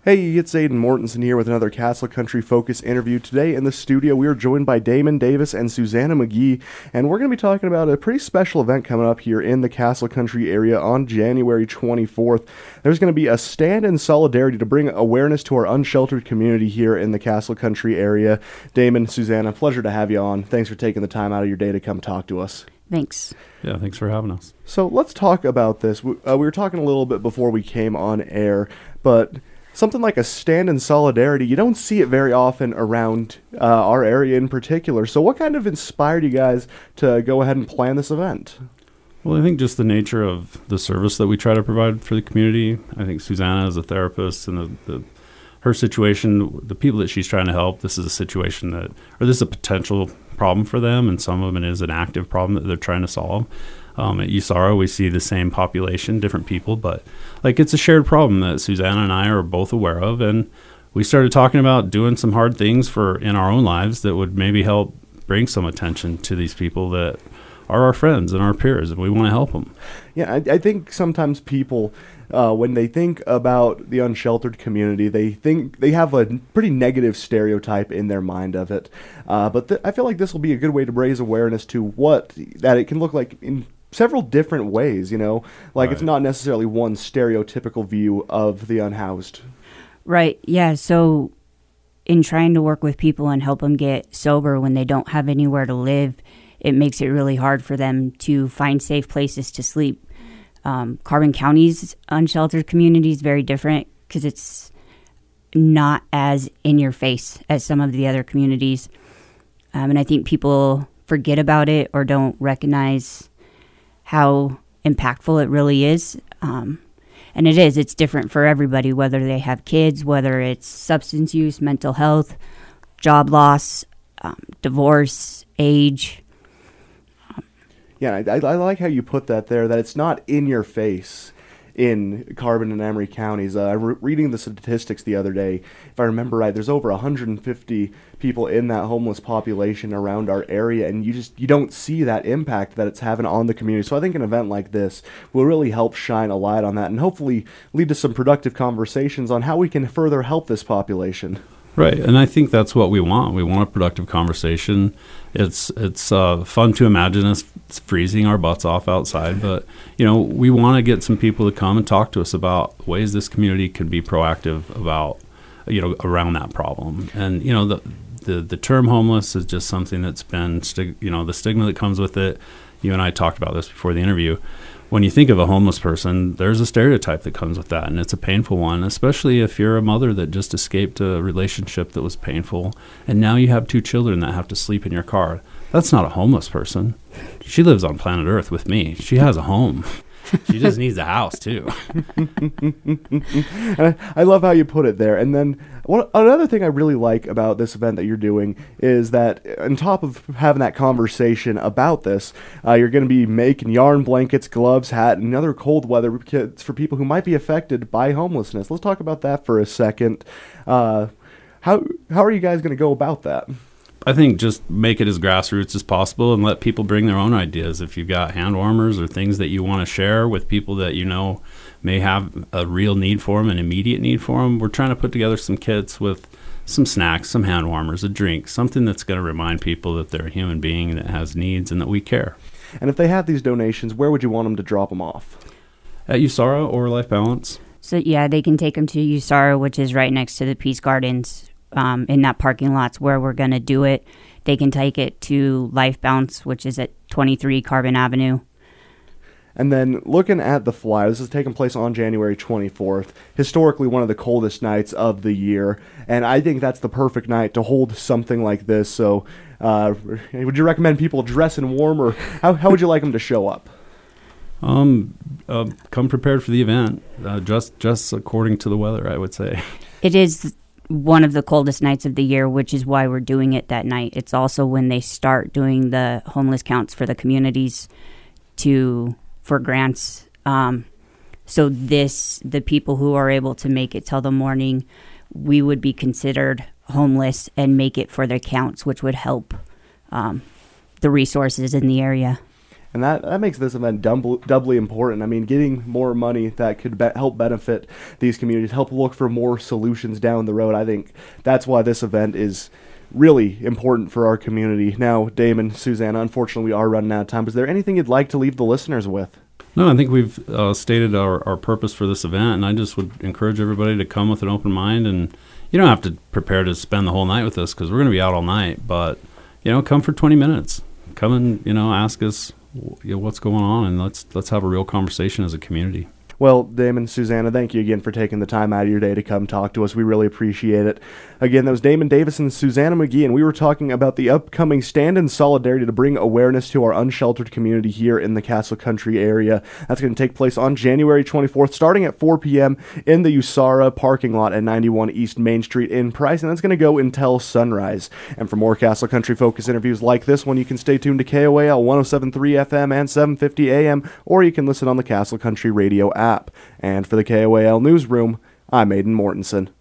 Hey, it's Aiden Mortensen here with another Castle Country Focus interview. Today in the studio, we are joined by Damon Davis and Susanna McGee, and we're going to be talking about a pretty special event coming up here in the Castle Country area on January 24th. There's going to be a stand in solidarity to bring awareness to our unsheltered community here in the Castle Country area. Damon, Susanna, pleasure to have you on. Thanks for taking the time out of your day to come talk to us. Thanks. Yeah, thanks for having us. So let's talk about this. We were talking a little bit before we came on air, but something like a stand in solidarity, you don't see it very often around our area in particular. So what kind of inspired you guys to go ahead and plan this event? Well, I think just the nature of the service that we try to provide for the community. I think Susanna is a therapist, and her situation, the people that she's trying to help, this is a situation this is a potential problem for them, and some of it is an active problem that they're trying to solve. At USARA, we see the same population, different people, but it's a shared problem that Susanna and I are both aware of, and we started talking about doing some hard things in our own lives that would maybe help bring some attention to these people that are our friends and our peers, and we want to help them. Yeah, I think sometimes people, when they think about the unsheltered community, they think they have a pretty negative stereotype in their mind of it. But I feel like this will be a good way to raise awareness to that it can look like in several different ways, Right. It's not necessarily one stereotypical view of the unhoused. Right. Yeah. So in trying to work with people and help them get sober when they don't have anywhere to live, it makes it really hard for them to find safe places to sleep. Carbon County's unsheltered community is very different because it's not as in your face as some of the other communities. And I think people forget about it or don't recognize how impactful it really is. And it's different for everybody, whether they have kids, whether it's substance use, mental health, job loss, divorce, age. Yeah, I like how you put that there, that it's not in your face in Carbon and Emery counties. Reading the statistics the other day, if I remember right, there's over 150 people in that homeless population around our area, and you don't see that impact that it's having on the community. So I think an event like this will really help shine a light on that and hopefully lead to some productive conversations on how we can further help this population. Right, and I think that's what we want. We want a productive conversation. It's fun to imagine us freezing our butts off outside, but we want to get some people to come and talk to us about ways this community could be proactive about around that problem. And the term homeless is just something that's been the stigma that comes with it. You and I talked about this before the interview. When you think of a homeless person, there's a stereotype that comes with that, and it's a painful one, especially if you're a mother that just escaped a relationship that was painful, and now you have 2 children that have to sleep in your car. That's not a homeless person. She lives on planet Earth with me. She has a home. She just needs a house, too. I love how you put it there. And then another thing I really like about this event that you're doing is that on top of having that conversation about this, you're going to be making yarn blankets, gloves, hat, and other cold weather kits for people who might be affected by homelessness. Let's talk about that for a second. How are you guys going to go about that? I think just make it as grassroots as possible and let people bring their own ideas. If you've got hand warmers or things that you want to share with people that may have a real need for them, an immediate need for them, we're trying to put together some kits with some snacks, some hand warmers, a drink, something that's going to remind people that they're a human being that has needs and that we care. And if they have these donations, where would you want them to drop them off? At USARA or Life Balance. So, yeah, they can take them to USARA, which is right next to the Peace Gardens. In that parking lot's where we're going to do it. They can take it to Life Bounce, which is at 23 Carbon Avenue. And then looking at the flyer, this is taking place on January 24th, historically one of the coldest nights of the year. And I think that's the perfect night to hold something like this. So would you recommend people dressing warm, or how would you like them to show up? Come prepared for the event, just according to the weather, I would say. It is one of the coldest nights of the year, which is why we're doing it that night. It's also when they start doing the homeless counts for the communities for grants. So the people who are able to make it till the morning, we would be considered homeless and make it for their counts, which would help the resources in the area. And that makes this event doubly important. I mean, getting more money that could help benefit these communities, help look for more solutions down the road. I think that's why this event is really important for our community. Now, Damon, Susanna, unfortunately we are running out of time. Is there anything you'd like to leave the listeners with? No, I think we've stated our purpose for this event, and I just would encourage everybody to come with an open mind. And you don't have to prepare to spend the whole night with us, because we're going to be out all night. But, come for 20 minutes. Come and, ask us what's going on, and let's have a real conversation as a community. Well, Damon, Susanna, thank you again for taking the time out of your day to come talk to us. We really appreciate it. Again, that was Damon Davis and Susanna McGee, and we were talking about the upcoming Stand in Solidarity to bring awareness to our unsheltered community here in the Castle Country area. That's going to take place on January 24th, starting at 4 p.m. in the USARA parking lot at 91 East Main Street in Price, and that's going to go until sunrise. And for more Castle Country focus interviews like this one, you can stay tuned to KOAL 107.3 FM and 750 AM, or you can listen on the Castle Country Radio app. And for the KOAL Newsroom, I'm Aidan Mortensen.